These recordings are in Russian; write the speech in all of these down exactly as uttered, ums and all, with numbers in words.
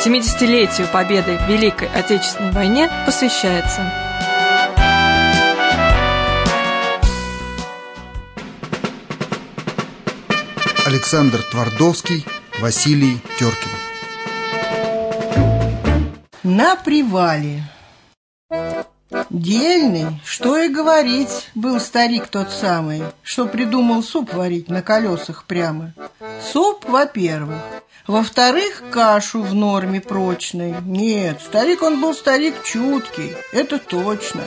семидесятилетию победы в Великой Отечественной войне посвящается. Александр Твардовский, Василий Теркин. На привале. Дельный, что и говорить, был старик тот самый, что придумал суп варить на колесах прямо. Суп, во-первых. Во-вторых, кашу в норме прочной. Нет, старик он был старик чуткий, это точно.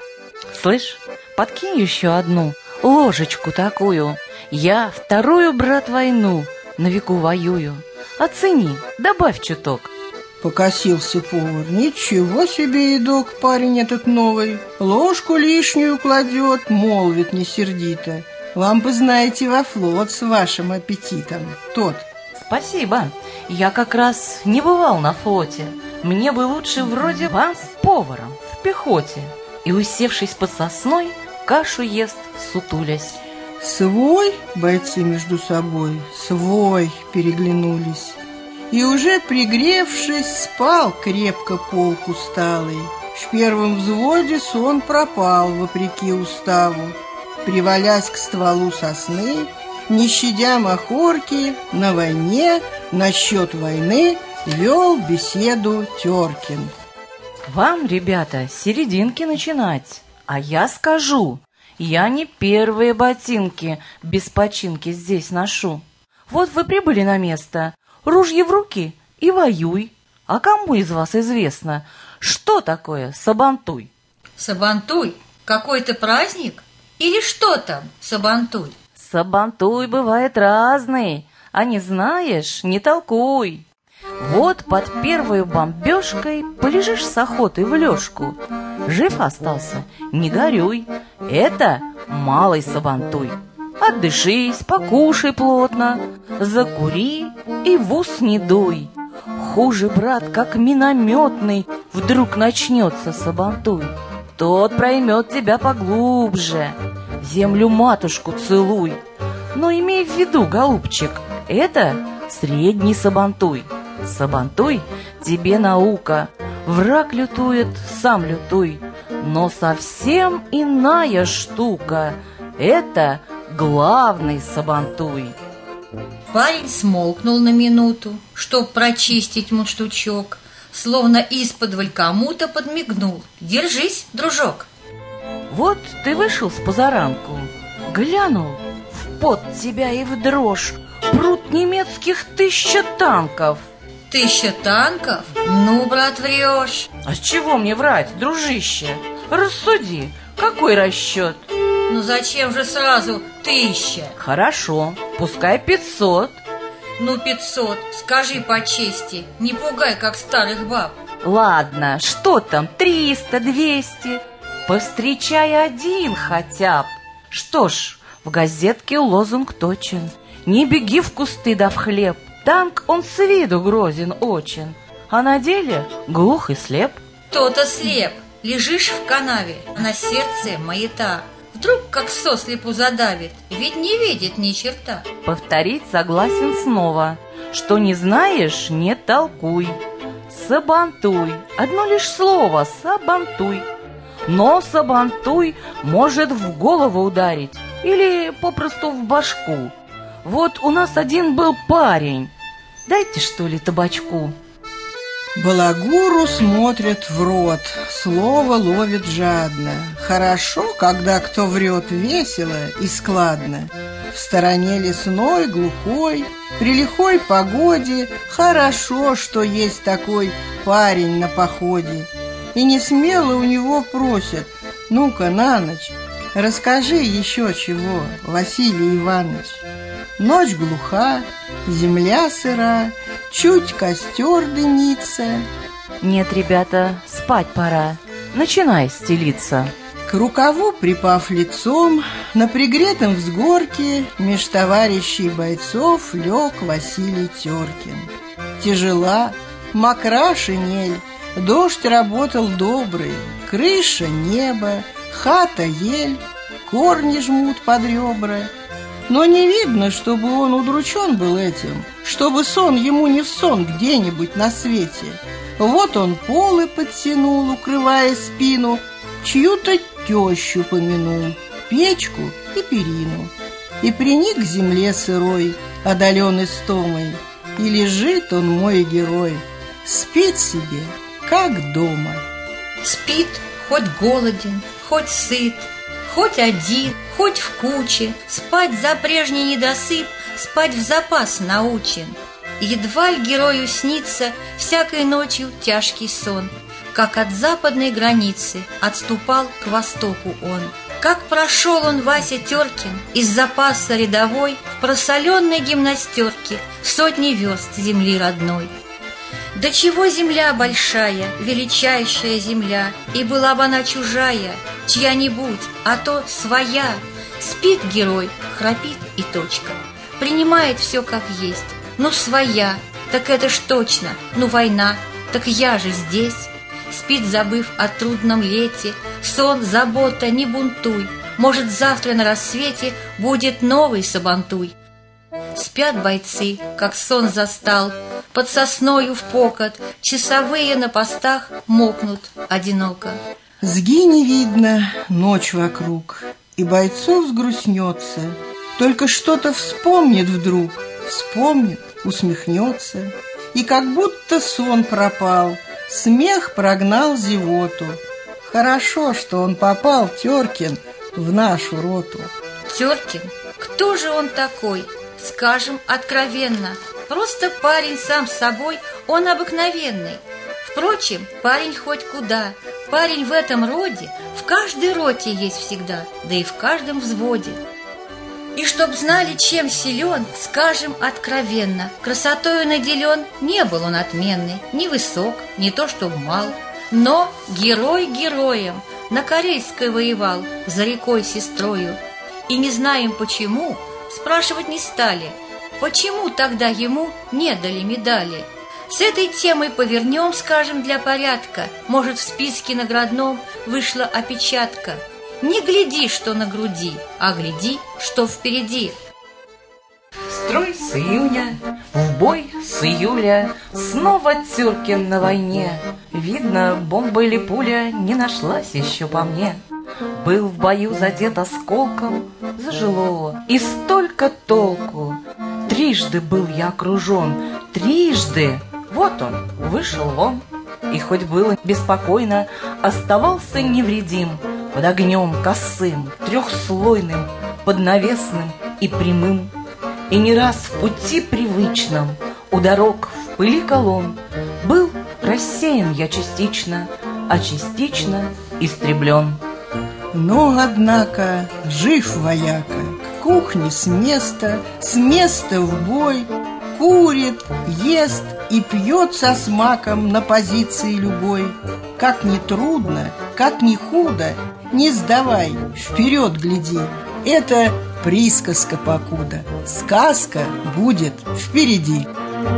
Слышь, подкинь еще одну ложечку такую. Я вторую, брат, войну на веку воюю. Оцени, добавь чуток. Покосился повар. Ничего себе едок, парень этот новый. Ложку лишнюю кладет, молвит не сердито. Вам бы, знаете, во флот с вашим аппетитом. Тот. Спасибо. Я как раз не бывал на флоте. Мне бы лучше вроде вас поваром в пехоте. И, усевшись под сосной, кашу ест, сутулясь. Свой, бойцы между собой, свой переглянулись. И уже пригревшись, спал крепко полк усталый. В первом взводе сон пропал, вопреки уставу. Привалясь к стволу сосны, не щадя махорки, на войне, насчет войны вел беседу Теркин. Вам, ребята, с серединки начинать, а я скажу, я не первые ботинки без починки здесь ношу. Вот вы прибыли на место, ружье в руки и воюй. А кому из вас известно, что такое сабантуй? Сабантуй? Какой-то праздник? Или что там сабантуй? Сабантуй бывает разный, а не знаешь, не толкуй. Вот под первой бомбежкой полежишь с охотой в лёжку. Жив остался, не горюй, это малый сабантуй. Отдышись, покушай плотно, закури и в ус не дуй. Хуже, брат, как минометный, вдруг начнется сабантуй. Тот проймет тебя поглубже, землю матушку целуй. Но имей в виду, голубчик, это средний сабантуй. Сабантуй тебе наука, враг лютует, сам лютуй. Но совсем иная штука, это главный сабантуй. Парень смолкнул на минуту, чтоб прочистить мундштучок, словно исподволь кому-то подмигнул. Держись, дружок. Вот ты вышел с позаранку, глянул в пот тебя и в дрожь. Прут немецких тысяча танков. Тысяча танков? Ну, брат, врешь. А с чего мне врать, дружище? Рассуди, какой расчет? Ну зачем же сразу тысяча? Хорошо, пускай пятьсот. Ну, пятьсот, скажи по чести, не пугай, как старых баб. Ладно, что там, триста, двести? Повстречай один хотя б. Что ж, в газетке лозунг точен. Не беги в кусты да в хлеб. Танк он с виду грозен очень, а на деле глух и слеп. То-то слеп, лежишь в канаве, а на сердце маята. Вдруг как сослепу задавит, ведь не видит ни черта. Повторить согласен снова, что не знаешь, не толкуй. Сабантуй, одно лишь слово, сабантуй. Но сабантуй может в голову ударить или попросту в башку. Вот у нас один был парень, дайте что ли табачку. Балагуру смотрят в рот, слово ловит жадно. Хорошо, когда кто врет весело и складно. В стороне лесной, глухой, при лихой погоде хорошо, что есть такой парень на походе. И не смело у него просят: ну-ка на ночь расскажи еще чего, Василий Иванович. Ночь глуха, земля сыра, чуть костер дымится. Нет, ребята, спать пора, начинай стелиться. К рукаву припав лицом, на пригретом взгорке меж товарищей бойцов лег Василий Теркин. Тяжела, мокра шинель, дождь работал добрый, крыша небо, хата ель, корни жмут под ребра. Но не видно, чтобы он удручен был этим, чтобы сон ему не в сон где-нибудь на свете. Вот он полы подтянул, укрывая спину, чью-то тещу помянул, печку и перину, и приник к земле сырой, одолен истомой, и лежит он, мой герой, спит себе, как дома. Спит, хоть голоден, хоть сыт, хоть один, хоть в куче, спать за прежний недосып, спать в запас научен. Едва ль герою снится всякой ночью тяжкий сон, как от западной границы отступал к востоку он. Как прошел он, Вася Теркин, из запаса рядовой в просоленной гимнастерке сотни верст земли родной. Да чего земля большая, величайшая земля, и была бы она чужая, чья-нибудь, а то своя. Спит герой, храпит и точка, принимает все как есть. Ну своя, так это ж точно, ну война, так я же здесь. Спит, забыв о трудном лете, сон, забота, не бунтуй, может, завтра на рассвете будет новый сабантуй. Спят бойцы, как сон застал, под сосною в покот, часовые на постах мокнут одиноко. Сги не видно, ночь вокруг, и бойцов сгрустнется, только что-то вспомнит вдруг, вспомнит, усмехнется, и как будто сон пропал, смех прогнал зевоту. Хорошо, что он попал, Теркин, в нашу роту. Теркин? Кто же он такой? Скажем откровенно, просто парень сам собой, он обыкновенный. Впрочем, парень хоть куда, парень в этом роде, в каждой роте есть всегда, да и в каждом взводе. И чтоб знали, чем силен, скажем откровенно, красотою наделен, не был он отменный, ни высок, не то чтоб мал, но герой героем, на Корейской воевал, за рекой сестрою. И не знаем почему, спрашивать не стали, почему тогда ему не дали медали. С этой темой повернем, скажем, для порядка, может, в списке наградном вышла опечатка. Не гляди, что на груди, а гляди, что впереди. Строй с июня, в бой с июля, снова Теркин на войне. Видно, бомба или пуля не нашлась еще по мне. Был в бою задет осколком, зажило, и столько толку. Трижды был я окружен, трижды, вот он, вышел вон. И хоть было беспокойно, оставался невредим, под огнем косым, трехслойным, поднавесным и прямым. И не раз в пути привычном, у дорог в пыли колонн, был рассеян я частично, а частично истреблен. Но, однако, жив вояка, к кухне с места, с места в бой, курит, ест и пьет со смаком на позиции любой. Как ни трудно, как ни худо, не сдавай, вперед гляди. Это присказка покуда, сказка будет впереди.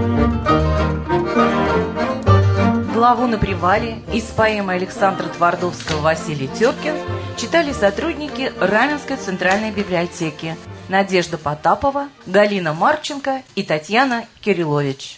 Главу на привале из поэмы Александра Твардовского «Василий Теркин» читали сотрудники Раменской центральной библиотеки Надежда Потапова, Галина Марченко и Татьяна Кириллович.